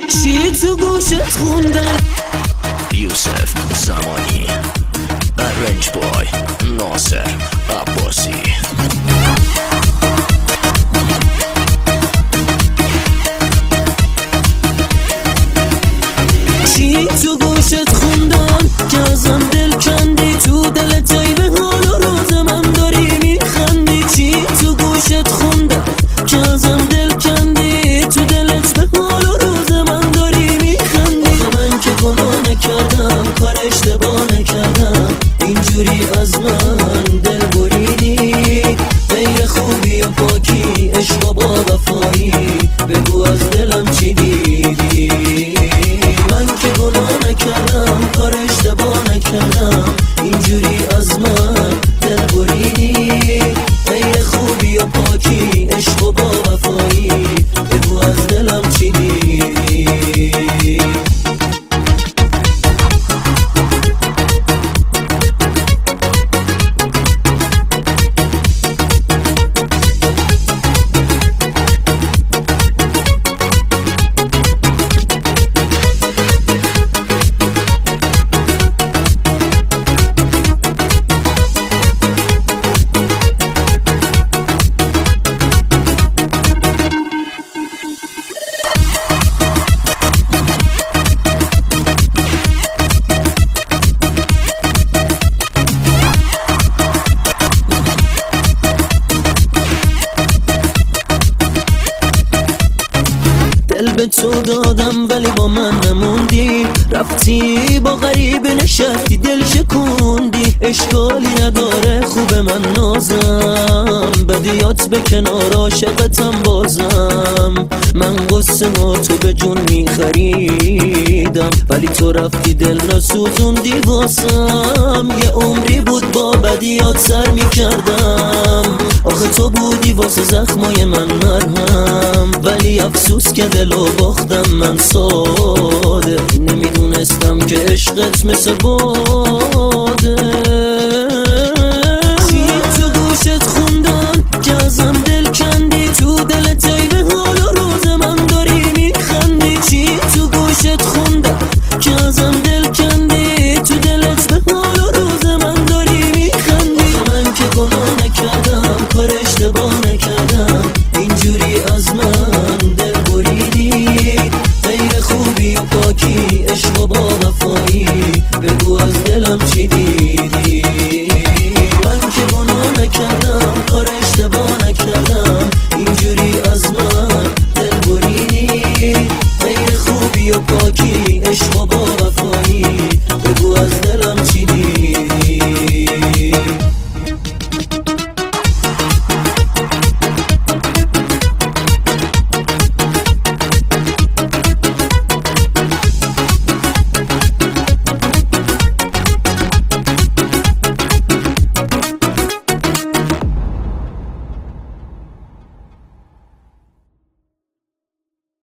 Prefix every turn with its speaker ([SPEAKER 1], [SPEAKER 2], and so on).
[SPEAKER 1] چی تو گوشت خوندن؟
[SPEAKER 2] یوسف زمانی، رنج بای، ناصر عباسی.
[SPEAKER 1] چی تو گوشت خوندن که ازم دل کندی؟ تو دلت ای به حال و روز من داری میخندی. چی تو گوشت خوندن که ازم دل کندی؟ تو دلت به حال و روز من داری میخندی. من که گناه نکردم، کار اشتباه نکردم، اینجوری از من دل بریدی. غیر خوبی و پاکی، عشق و با وفایی، بگو از دلم چی دیدی؟ من که گناه نکردم، کار اشتباه نکردم، اینجوری از من دل بریدی. غیر خوبی و پاکی، عشق و با وفایی، بگو از دلم چی دیدی؟ دل به تو دادم ولی با من نموندی، رفتی با غریب نشستی دل شکوندی. اشکالی نداره خوب من نازم، بدیات به کنار عاشقتم بازم. من قصه ما تو به جون میخریدم، ولی تو رفتی دل نسوزوندی واسم. یه عمری بود با بدیات سر میکردم، آخه تو بودی واسه زخمای من مرهم. ولی افسوس که دلو باختم من ساده، نمیدونستم که عشقت مثل باده.